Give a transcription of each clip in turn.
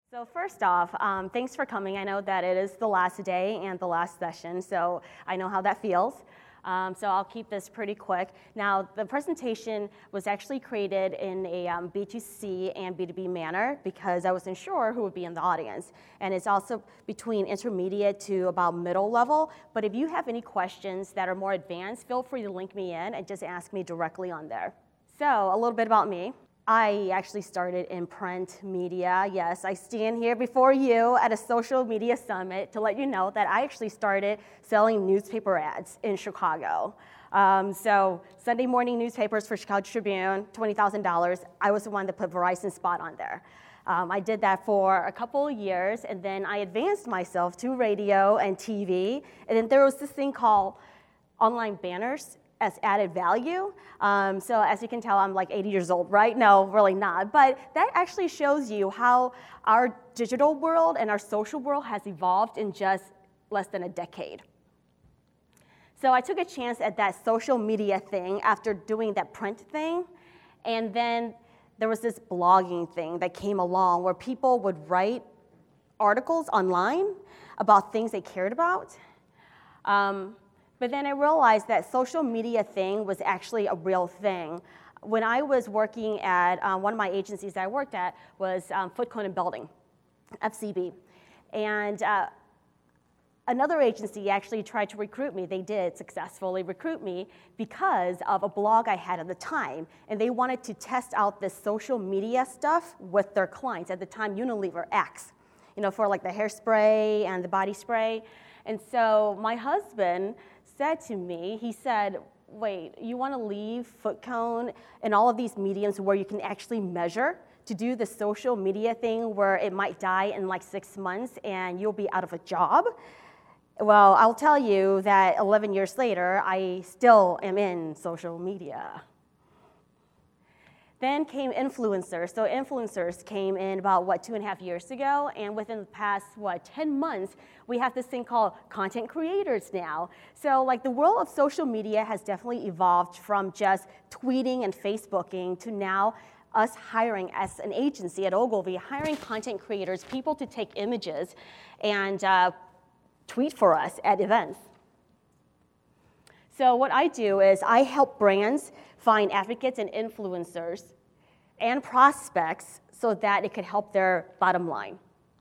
So first off, thanks for coming. I know that it is the last day and the last session, so I know how that feels. So I'll keep this pretty quick. Now, the presentation was actually created in a B2C and B2B manner because I wasn't sure who would be in the audience. And it's also between intermediate to about middle level. But if you have any questions that are more advanced, feel free to link me in and just ask me directly on there. So a little bit about me. I actually started in print media. Yes, I stand here before you at a social media summit to let you know that I actually started selling newspaper ads in Chicago. So Sunday morning newspapers for Chicago Tribune, $20,000. I was the one that put Verizon Spot on there. I did that for a couple of years, and then I advanced myself to radio and TV. And then there was this thing called online banners as added value. So as you can tell, I'm like 80 years old, right? No, really not. But that actually shows you how our digital world and our social world has evolved in just less than a decade. So I took a chance at that social media thing after doing that print thing. And then there was this blogging thing that came along where people would write articles online about things they cared about. But then I realized that social media thing was actually a real thing. When I was working at one of my agencies that I worked at was Foot Cone and Building, FCB. And another agency actually tried to recruit me. They did successfully recruit me because of a blog I had at the time. And they wanted to test out this social media stuff with their clients. At the time, Unilever, Axe, for like the hairspray and the body spray. And so my husband said to me, he said, wait, you want to leave Foot Cone and all of these mediums where you can actually measure to do the social media thing where it might die in like 6 months and you'll be out of a job? Well, I'll tell you that 11 years later, I still am in social media. Then came influencers. So influencers came in about, 2.5 years ago, and within the past, 10 months, we have this thing called content creators now. So like the world of social media has definitely evolved from just tweeting and Facebooking to now us hiring as an agency at Ogilvy, hiring content creators, people to take images and tweet for us at events. So what I do is I help brands find advocates and influencers and prospects so that it could help their bottom line.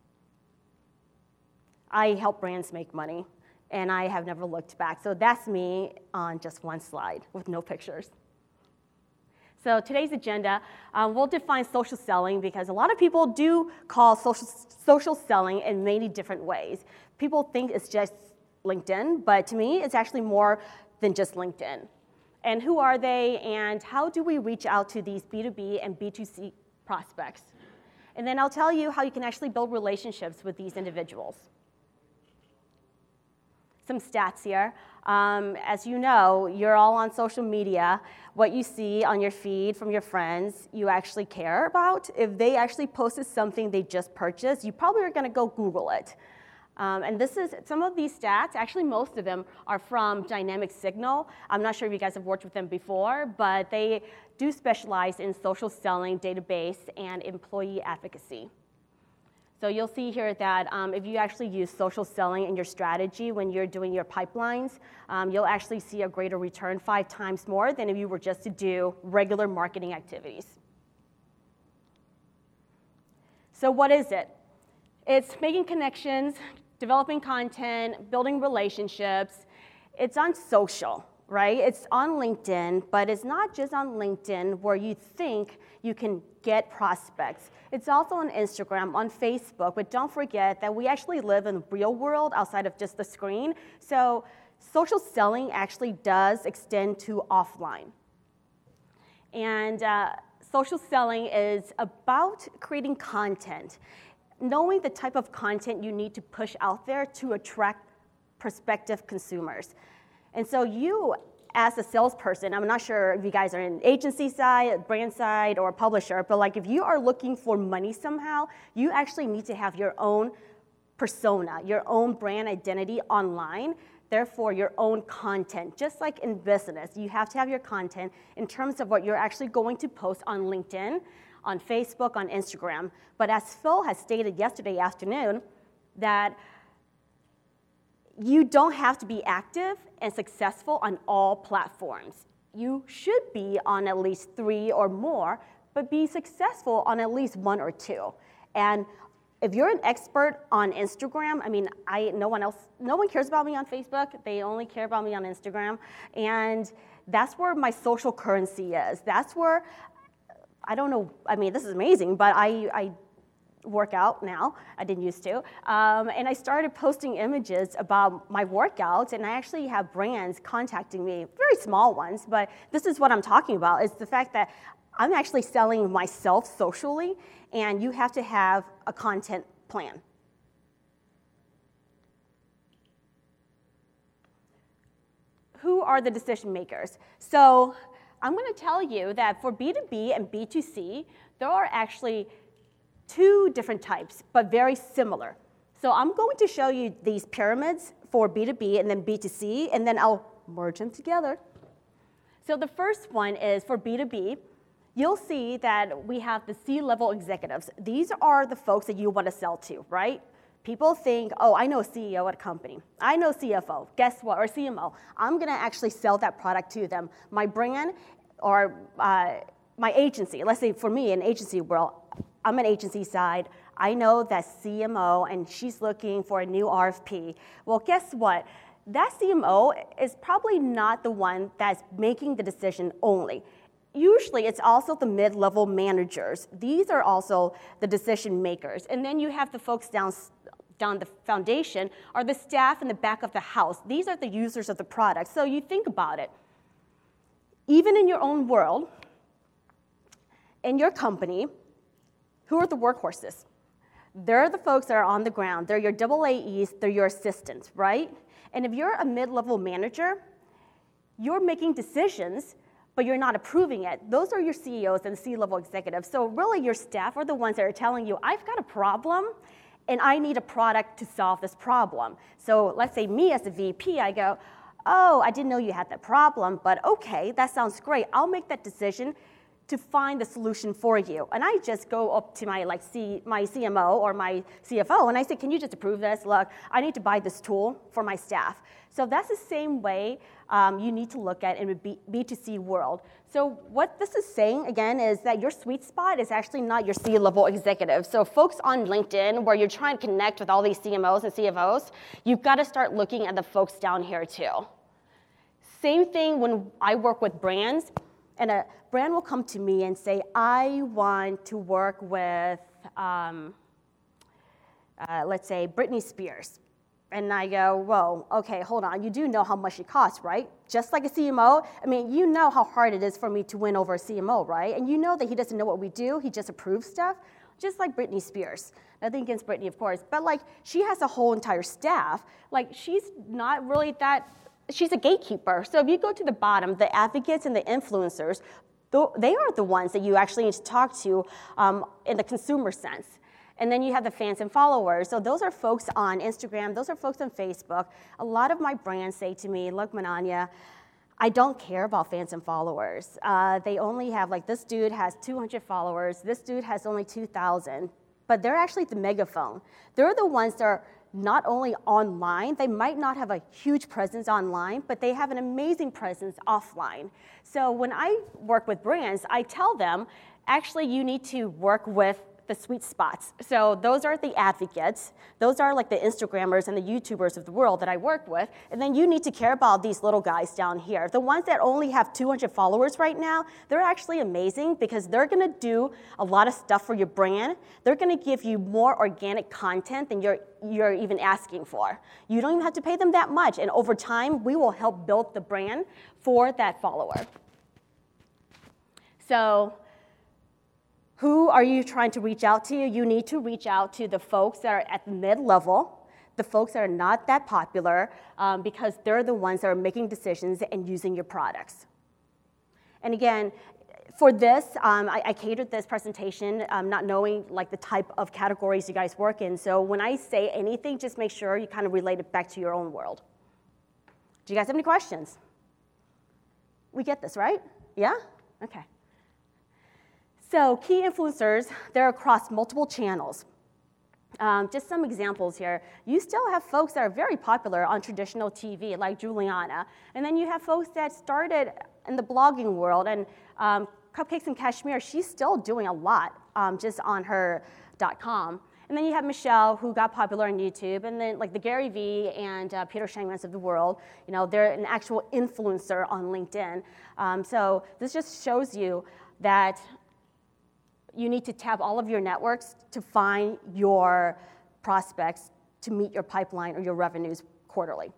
I help brands make money, and I have never looked back. So that's me on just one slide with no pictures. So today's agenda, we'll define social selling because a lot of people do call social selling in many different ways. People think it's just LinkedIn, but to me, it's actually more than just LinkedIn. And who are they, and how do we reach out to these B2B and B2C prospects? And then I'll tell you how you can actually build relationships with these individuals. Some stats here. As you know, you're all on social media. What you see on your feed from your friends, you actually care about. If they actually posted something they just purchased, you probably are going to go Google it. And this is some of these stats, actually most of them are from Dynamic Signal. I'm not sure if you guys have worked with them before, but they do specialize in social selling, database, and employee advocacy. So you'll see here that if you actually use social selling in your strategy when you're doing your pipelines, you'll actually see a greater return 5 times more than if you were just to do regular marketing activities. So what is it? It's making connections, developing content, building relationships. It's on social, right? It's on LinkedIn, but it's not just on LinkedIn where you think you can get prospects. It's also on Instagram, on Facebook, but don't forget that we actually live in the real world outside of just the screen. So social selling actually does extend to offline. And social selling is about creating content, knowing the type of content you need to push out there to attract prospective consumers. And so you, as a salesperson, I'm not sure if you guys are in agency side, brand side, or publisher, but like if you are looking for money somehow, you actually need to have your own persona, your own brand identity online, therefore your own content. Just like in business, you have to have your content in terms of what you're actually going to post on LinkedIn, on Facebook, on Instagram. But as Phil has stated yesterday afternoon, that you don't have to be active and successful on all platforms. You should be on at least 3 or more, but be successful on at least 1 or 2. And if you're an expert on Instagram, I mean, no one cares about me on Facebook. They only care about me on Instagram. And that's where my social currency is. That's where, I don't know, I mean, this is amazing, but I work out now. I didn't used to. And I started posting images about my workouts, and I actually have brands contacting me, very small ones, but this is what I'm talking about, is the fact that I'm actually selling myself socially, and you have to have a content plan. Who are the decision makers? So I'm going to tell you that for B2B and B2C, there are actually 2 different types, but very similar. So I'm going to show you these pyramids for B2B and then B2C, and then I'll merge them together. So the first one is for B2B. You'll see that we have the C-level executives. These are the folks that you want to sell to, right? People think, oh, I know a CEO at a company. I know CFO. Guess what? Or CMO. I'm going to actually sell that product to them. My brand or my agency, let's say for me in agency world, I'm an agency side. I know that CMO and she's looking for a new RFP. Well, guess what? That CMO is probably not the one that's making the decision only. Usually it's also the mid-level managers. These are also the decision makers. And then you have the folks down the foundation are the staff in the back of the house. These are the users of the product. So you think about it. Even in your own world, in your company, who are the workhorses? They're the folks that are on the ground. They're your AAEs, they're your assistants, right? And if you're a mid-level manager, you're making decisions, but you're not approving it. Those are your CEOs and C-level executives. So really your staff are the ones that are telling you, I've got a problem, and I need a product to solve this problem. So let's say me as a VP, I go, oh, I didn't know you had that problem, but okay, that sounds great. I'll make that decision to find the solution for you. And I just go up to my my CMO or my CFO and I say, can you just approve this? Look, I need to buy this tool for my staff. So that's the same way you need to look at in a B2C world. So what this is saying, again, is that your sweet spot is actually not your C-level executive. So folks on LinkedIn, where you're trying to connect with all these CMOs and CFOs, you've got to start looking at the folks down here too. Same thing when I work with brands, and a brand will come to me and say, I want to work with, let's say, Britney Spears. And I go, whoa, okay, hold on. You do know how much it costs, right? Just like a CMO, I mean, you know how hard it is for me to win over a CMO, right? And you know that he doesn't know what we do. He just approves stuff, just like Britney Spears. Nothing against Britney, of course. But, like, she has a whole entire staff. Like, she's not really that, she's a gatekeeper. So if you go to the bottom, the advocates and the influencers, they are the ones that you actually need to talk to in the consumer sense. And then you have the fans and followers. So those are folks on Instagram. Those are folks on Facebook. A lot of my brands say to me, look, Mananya, I don't care about fans and followers. They only have, like, this dude has 200 followers. This dude has only 2,000. But they're actually the megaphone. They're the ones that are not only online, they might not have a huge presence online, but they have an amazing presence offline. So when I work with brands, I tell them, actually, you need to work with the sweet spots. So those are the advocates. Those are like the Instagrammers and the YouTubers of the world that I work with. And then you need to care about these little guys down here. The ones that only have 200 followers right now, they're actually amazing because they're gonna do a lot of stuff for your brand. They're gonna give you more organic content than you're even asking for. You don't even have to pay them that much. And over time, we will help build the brand for that follower. So, who are you trying to reach out to? You need to reach out to the folks that are at the mid-level, the folks that are not that popular, because they're the ones that are making decisions and using your products. And again, for this, I catered this presentation not knowing like the type of categories you guys work in. So when I say anything, just make sure you kind of relate it back to your own world. Do you guys have any questions? We get this, right? Yeah? Okay. So key influencers, they're across multiple channels. Just some examples here. You still have folks that are very popular on traditional TV, like Juliana. And then you have folks that started in the blogging world. And Cupcakes and Kashmir, she's still doing a lot just on her .com. And then you have Michelle, who got popular on YouTube. And then like the Gary Vee and Peter Shangmans of the world, you know, they're an actual influencer on LinkedIn. So this just shows you that you need to tap all of your networks to find your prospects to meet your pipeline or your revenues quarterly.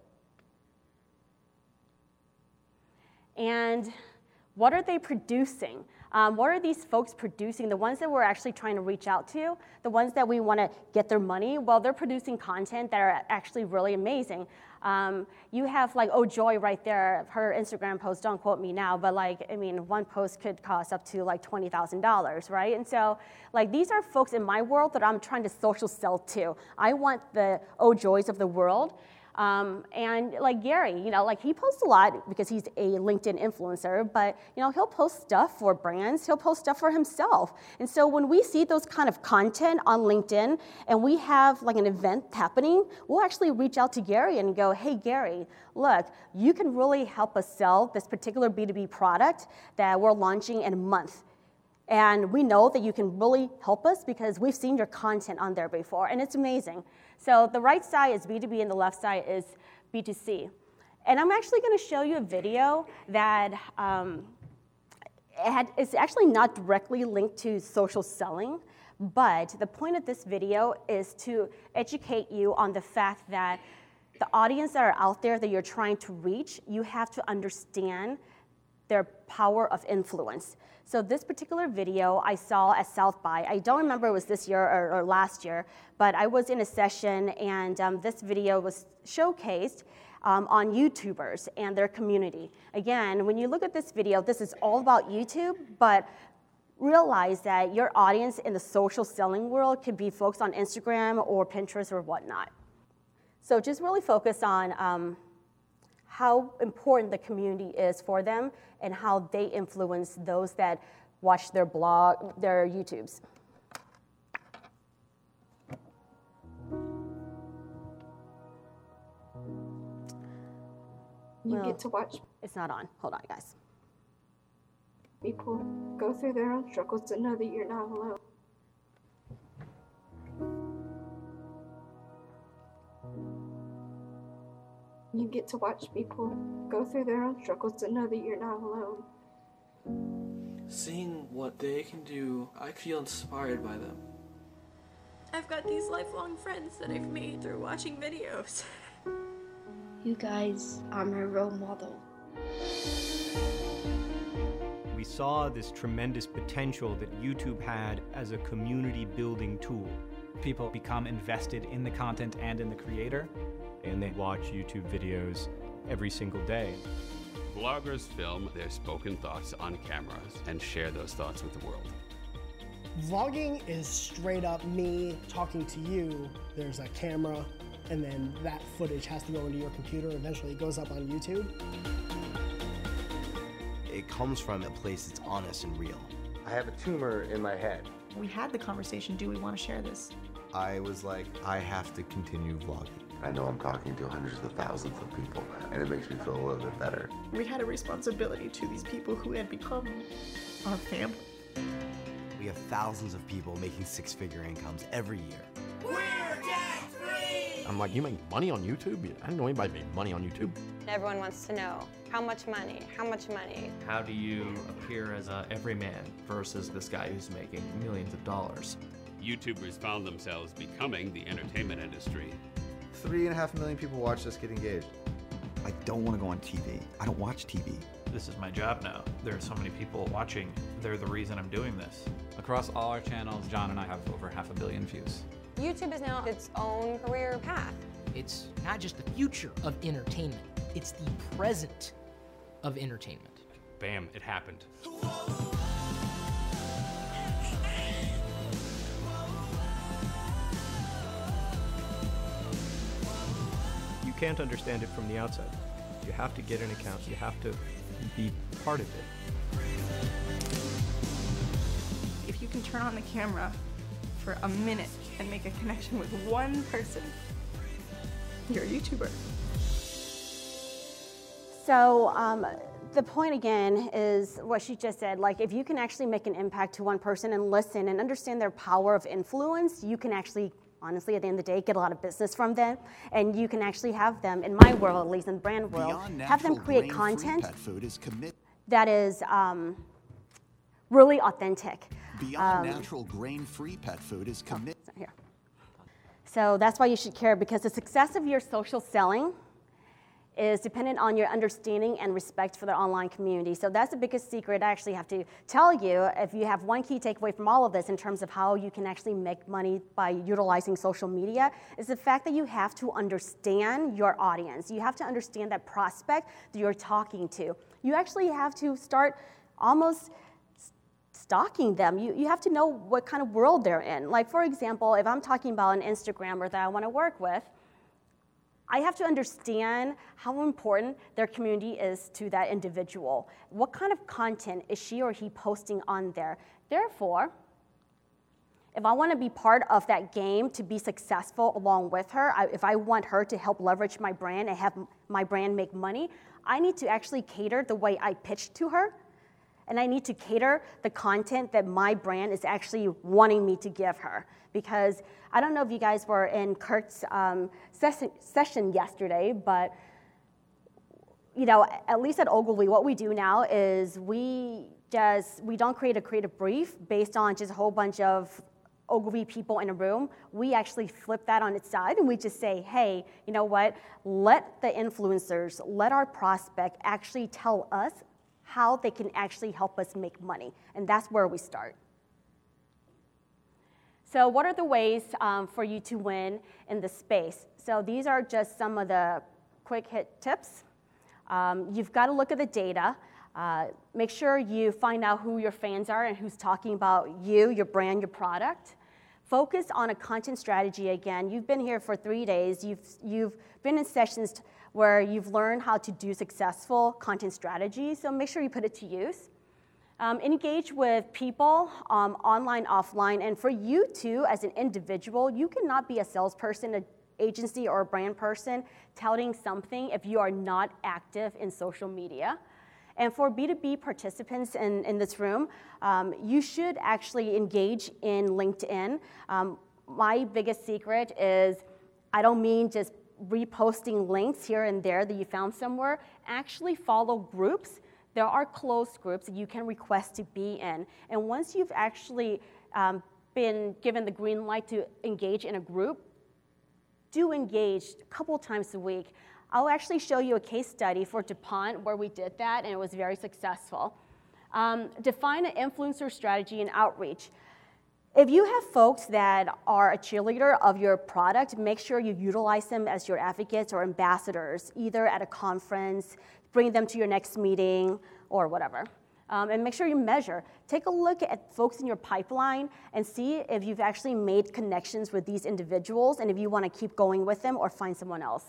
And what are they producing? What are these folks producing? The ones that we're actually trying to reach out to, the ones that we want to get their money, well, they're producing content that are actually really amazing. You have like Joy right there, her Instagram post, don't quote me now, but like, I mean, one post could cost up to like $20,000, right? And so like these are folks in my world that I'm trying to social sell to. I want the Joys of the world. And like Gary, you know, like he posts a lot because he's a LinkedIn influencer, but you know, he'll post stuff for brands, he'll post stuff for himself. And so when we see those kind of content on LinkedIn and we have like an event happening, we'll actually reach out to Gary and go, hey Gary, look, you can really help us sell this particular B2B product that we're launching in a month. And we know that you can really help us because we've seen your content on there before, and it's amazing. So the right side is B2B and the left side is B2C. And I'm actually going to show you a video that is actually not directly linked to social selling, but the point of this video is to educate you on the fact that the audience that are out there that you're trying to reach, you have to understand their power of influence. So this particular video I saw at South by, I don't remember it was this year or last year, but I was in a session and this video was showcased on YouTubers and their community. Again, when you look at this video, this is all about YouTube, but realize that your audience in the social selling world could be folks on Instagram or Pinterest or whatnot. So just really focus on how important the community is for them and how they influence those that watch their blog, their YouTubes. You get to watch. It's not on. Hold on, guys. People go through their own struggles to know that you're not alone. You get to watch people go through their own struggles to know that you're not alone. Seeing what they can do, I feel inspired by them. I've got these lifelong friends that I've made through watching videos. You guys are my role model. We saw this tremendous potential that YouTube had as a community building tool. People become invested in the content and in the creator. And they watch YouTube videos every single day. Bloggers film their spoken thoughts on cameras and share those thoughts with the world. Vlogging is straight up me talking to you. There's a camera, and then that footage has to go into your computer. Eventually it goes up on YouTube. It comes from a place that's honest and real. I have a tumor in my head. We had the conversation, do we want to share this? I was like, I have to continue vlogging. I know I'm talking to hundreds of thousands of people, and it makes me feel a little bit better. We had a responsibility to these people who had become our family. We have thousands of people making six-figure incomes every year. We're tax-free! I'm like, you make money on YouTube? I didn't know anybody made money on YouTube. Everyone wants to know, how much money? How much money? How do you appear as a everyman versus this guy who's making millions of dollars? YouTubers found themselves becoming the entertainment industry. 3.5 million people watch this, get engaged. I don't want to go on TV. I don't watch TV. This is my job now. There are so many people watching. They're the reason I'm doing this. Across all our channels, John and I have over 500 million views. YouTube is now its own career path. It's not just the future of entertainment, it's the present of entertainment. Bam, it happened. You can't understand it from the outside. You have to get an account. You have to be part of it. If you can turn on the camera for a minute and make a connection with one person, you're a YouTuber. So the point again is what she just said, like if you can actually make an impact to one person and listen and understand their power of influence, you can actually, honestly, at the end of the day, get a lot of business from them, and you can actually have them, in my world at least, in the brand world, have them create content that is really authentic. Beyond Natural grain-free pet food is committed. Here. So that's why you should care, because the success of your social selling is dependent on your understanding and respect for the online community. So that's the biggest secret I actually have to tell you. If you have one key takeaway from all of this in terms of how you can actually make money by utilizing social media, is the fact that you have to understand your audience. You have to understand that prospect that you're talking to. You actually have to start almost stalking them. You have to know what kind of world they're in. Like, for example, if I'm talking about an Instagrammer that I want to work with, I have to understand how important their community is to that individual. What kind of content is she or he posting on there? Therefore, if I want to be part of that game to be successful along with her, if I want her to help leverage my brand and have my brand make money, I need to actually cater the way I pitch to her. And I need to cater the content that my brand is actually wanting me to give her. Because I don't know if you guys were in Kurt's session yesterday, but you know, at least at Ogilvy, what we do now is we don't create a creative brief based on just a whole bunch of Ogilvy people in a room. We actually flip that on its side and we just say, hey, you know what? Let the influencers, let our prospect actually tell us how they can actually help us make money. And that's where we start. So what are the ways for you to win in this space? So these are just some of the quick hit tips. You've got to look at the data. Make sure you find out who your fans are and who's talking about you, your brand, your product. Focus on a content strategy again. You've been here for 3 days. You've been in sessions where you've learned how to do successful content strategies, so make sure you put it to use. Engage with people online, offline, and for you too, as an individual, you cannot be a salesperson, an agency, or a brand person touting something if you are not active in social media. And for B2B participants in this room, you should actually engage in LinkedIn. My biggest secret is, I don't mean just reposting links here and there that you found somewhere. Actually follow groups. There are closed groups that you can request to be in. And once you've actually been given the green light to engage in a group, do engage a couple times a week. I'll actually show you a case study for DuPont where we did that, and it was very successful. Define an influencer strategy and outreach. If you have folks that are a cheerleader of your product, make sure you utilize them as your advocates or ambassadors, either at a conference, bring them to your next meeting, or whatever. And make sure you measure. Take a look at folks in your pipeline and see if you've actually made connections with these individuals and if you want to keep going with them or find someone else.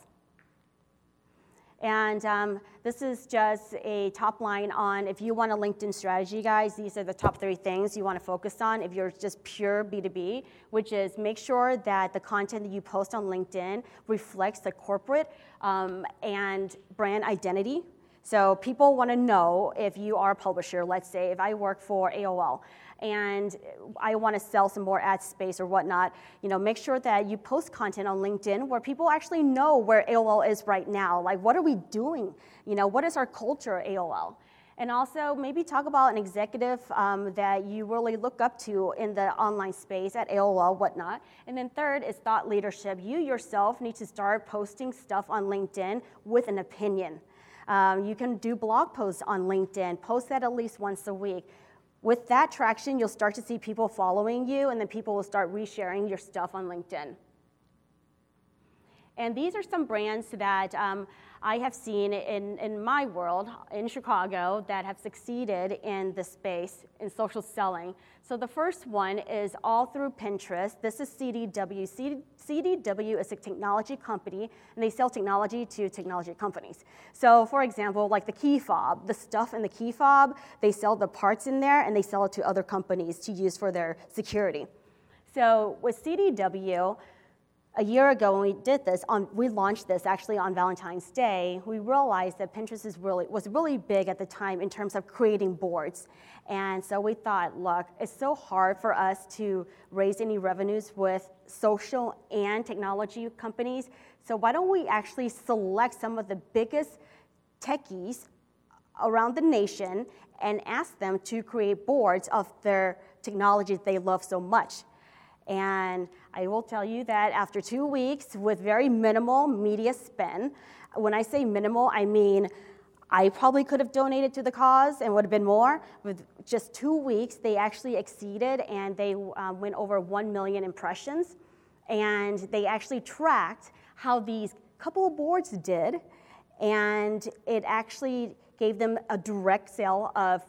And this is just a top line on if you want a LinkedIn strategy, guys, these are the top 3 things you want to focus on if you're just pure B2B, which is make sure that the content that you post on LinkedIn reflects the corporate and brand identity. So people want to know if you are a publisher. Let's say if I work for AOL and I want to sell some more ad space or whatnot, you know, make sure that you post content on LinkedIn where people actually know where AOL is right now. Like, what are we doing? You know, what is our culture at AOL? And also maybe talk about an executive that you really look up to in the online space at AOL, whatnot. And then third is thought leadership. You yourself need to start posting stuff on LinkedIn with an opinion. You can do blog posts on LinkedIn, post that at least once a week. With that traction, you'll start to see people following you, and then people will start resharing your stuff on LinkedIn. And these are some brands that I have seen in my world, in Chicago, that have succeeded in this space, in social selling. So the first one is all through Pinterest. This is CDW. CDW is a technology company, and they sell technology to technology companies. So for example, like the key fob, the stuff in the key fob, they sell the parts in there, and they sell it to other companies to use for their security. So with CDW, a year ago when we did this, we launched this actually on Valentine's Day, we realized that Pinterest was really big at the time in terms of creating boards. And so we thought, look, it's so hard for us to raise any revenues with social and technology companies, so why don't we actually select some of the biggest techies around the nation and ask them to create boards of their technology they love so much. And I will tell you that after 2 weeks with very minimal media spend, when I say minimal, I mean I probably could have donated to the cause and would have been more. With just 2 weeks, they actually exceeded and they went over 1 million impressions. And they actually tracked how these couple of boards did, and it actually gave them a direct sale of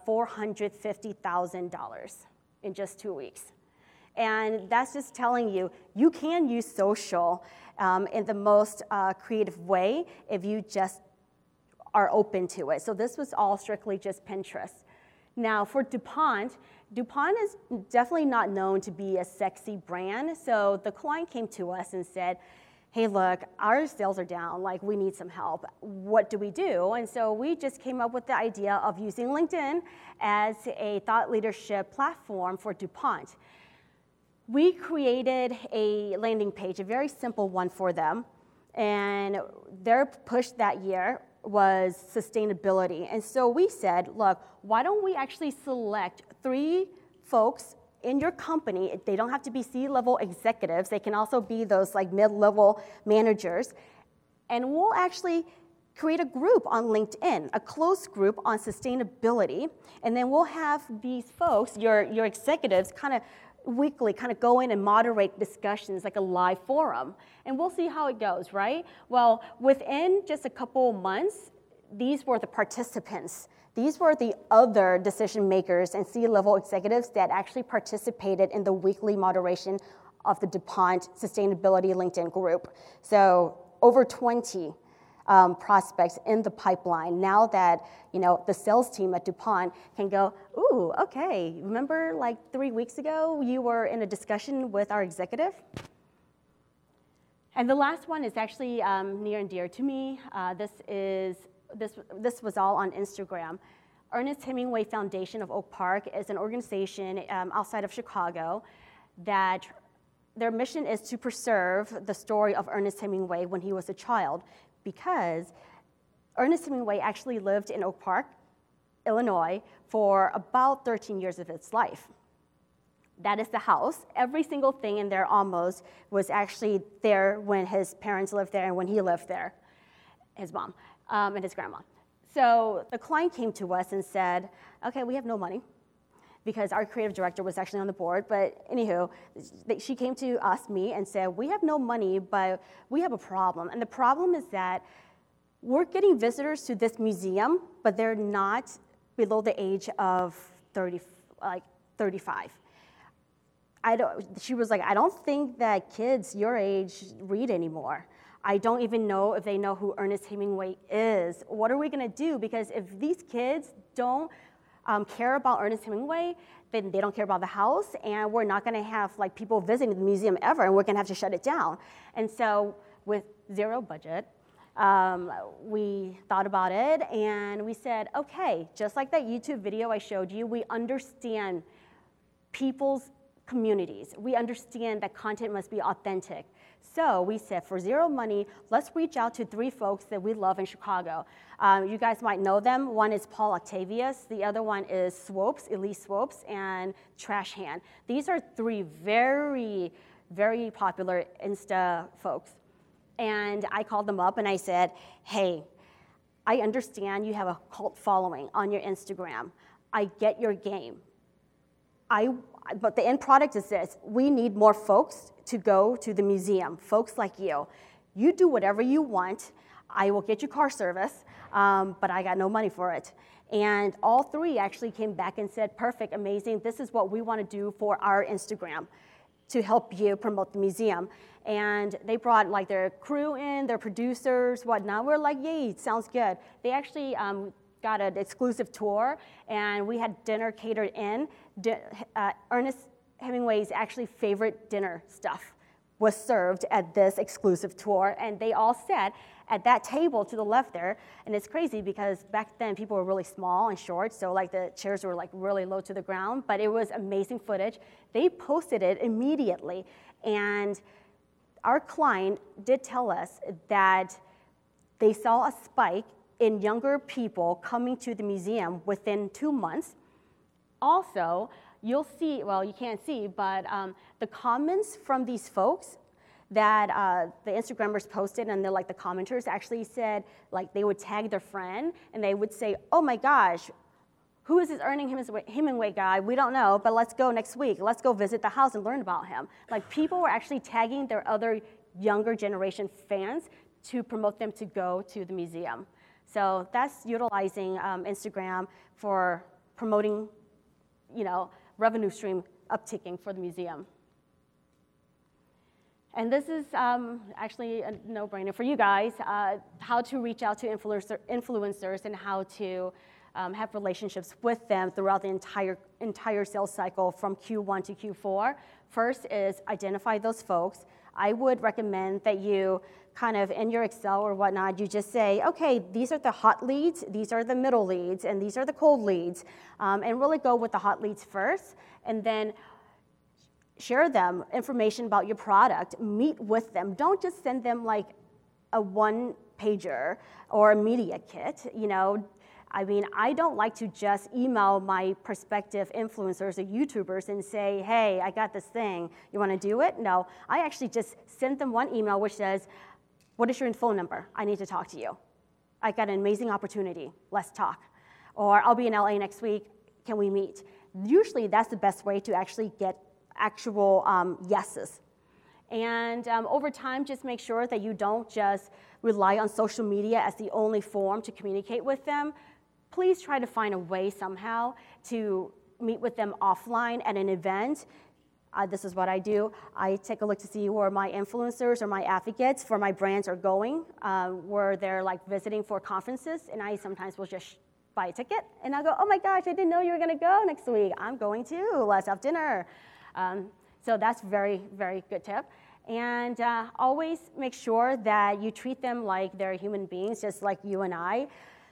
$450,000 in just 2 weeks. And that's just telling you, you can use social in the most creative way if you just are open to it. So this was all strictly just Pinterest. Now for DuPont, DuPont is definitely not known to be a sexy brand. So the client came to us and said, hey, look, our sales are down, like we need some help. What do we do? And so we just came up with the idea of using LinkedIn as a thought leadership platform for DuPont. We created a landing page, a very simple one for them, and their push that year was sustainability. And so we said, look, why don't we actually select 3 folks in your company? They don't have to be C-level executives. They can also be those like mid-level managers. And we'll actually create a group on LinkedIn, a close group on sustainability. And then we'll have these folks, your executives, kind of weekly go in and moderate discussions like a live forum. And we'll see how it goes, right? Well, within just a couple months, these were the participants. These were the other decision makers and C-level executives that actually participated in the weekly moderation of the DuPont Sustainability LinkedIn group. So over 20 prospects in the pipeline. Now that the sales team at DuPont can go, ooh, okay, remember like 3 weeks ago you were in a discussion with our executive? And the last one is actually near and dear to me. This was all on Instagram. Ernest Hemingway Foundation of Oak Park is an organization outside of Chicago that their mission is to preserve the story of Ernest Hemingway when he was a child, because Ernest Hemingway actually lived in Oak Park, Illinois, for about 13 years of his life. That is the house. Every single thing in there almost was actually there when his parents lived there and when he lived there, his mom and his grandma. So the client came to us and said, okay, we have no money, because our creative director was actually on the board. But anywho, she came to us, me, and said, we have no money, but we have a problem. And the problem is that we're getting visitors to this museum, but they're not below the age of 35. She was like, I don't think that kids your age read anymore. I don't even know if they know who Ernest Hemingway is. What are we gonna do? Because if these kids don't care about Ernest Hemingway, then they don't care about the house, and we're not gonna have like people visiting the museum ever, and we're gonna have to shut it down. And so with zero budget, we thought about it, and we said, okay, just like that YouTube video I showed you, we understand people's communities. We understand that content must be authentic. So we said, for zero money, let's reach out to 3 folks that we love in Chicago. You guys might know them. One is Paul Octavius. The other one is Swopes, Elise Swopes, and Trash Hand. These are 3 very, very popular Insta folks. And I called them up and I said, hey, I understand you have a cult following on your Instagram. I get your game. But the end product is this: we need more folks to go to the museum, folks like you. you do whatever you want. I will get you car service, but I got no money for it. And all three actually came back and said, perfect, amazing, this is what we want to do for our Instagram to help you promote the museum. And they brought like their crew in, their producers, whatnot. We're like, yay, sounds good. They actually got an exclusive tour, and we had dinner catered in. Ernest Hemingway's actually favorite dinner stuff was served at this exclusive tour, and they all sat at that table to the left there. And it's crazy because back then people were really small and short, so like the chairs were like really low to the ground, but it was amazing footage. They posted it immediately, and our client did tell us that they saw a spike in younger people coming to the museum within 2 months. Also, you'll see, well, you can't see, but the comments from these folks that the Instagrammers posted, and like the commenters actually said, like they would tag their friend and they would say, oh my gosh, who is this Ernest Hemingway guy? We don't know, but let's go next week. Let's go visit the house and learn about him. Like people were actually tagging their other younger generation fans to promote them to go to the museum. So that's utilizing Instagram for promoting, revenue stream upticking for the museum. And this is actually a no-brainer for you guys, how to reach out to influencers and how to have relationships with them throughout the entire sales cycle from Q1 to Q4. First is identify those folks. I would recommend that you kind of in your Excel or whatnot, you just say, okay, these are the hot leads, these are the middle leads, and these are the cold leads, and really go with the hot leads first, and then share them information about your product, meet with them. Don't just send them like a one-pager or a media kit, I mean, I don't like to just email my prospective influencers or YouTubers and say, hey, I got this thing, you wanna do it? No, I actually just send them one email which says, what is your phone number? I need to talk to you. I got an amazing opportunity, let's talk. Or I'll be in LA next week, can we meet? Usually that's the best way to actually get actual yeses. And over time, just make sure that you don't just rely on social media as the only form to communicate with them. Please try to find a way somehow to meet with them offline at an event. This is what I do. I take a look to see where my influencers or my advocates for my brands are going, where they're like visiting for conferences, and I sometimes will just buy a ticket, and I'll go, oh my gosh, I didn't know you were gonna go next week. I'm going too, let's have dinner. So that's very, very good tip. And always make sure that you treat them like they're human beings, just like you and I.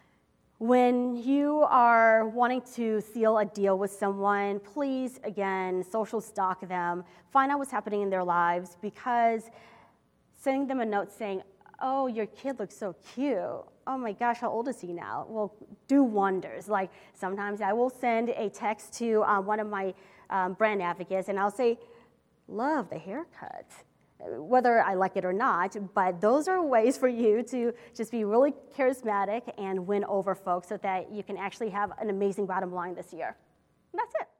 When you are wanting to seal a deal with someone, please, again, social stalk them, find out what's happening in their lives, because sending them a note saying, oh, your kid looks so cute. Oh my gosh, how old is he now? Will do wonders. Like sometimes I will send a text to one of my brand advocates and I'll say, love the haircut. Whether I like it or not, but those are ways for you to just be really charismatic and win over folks so that you can actually have an amazing bottom line this year. And that's it.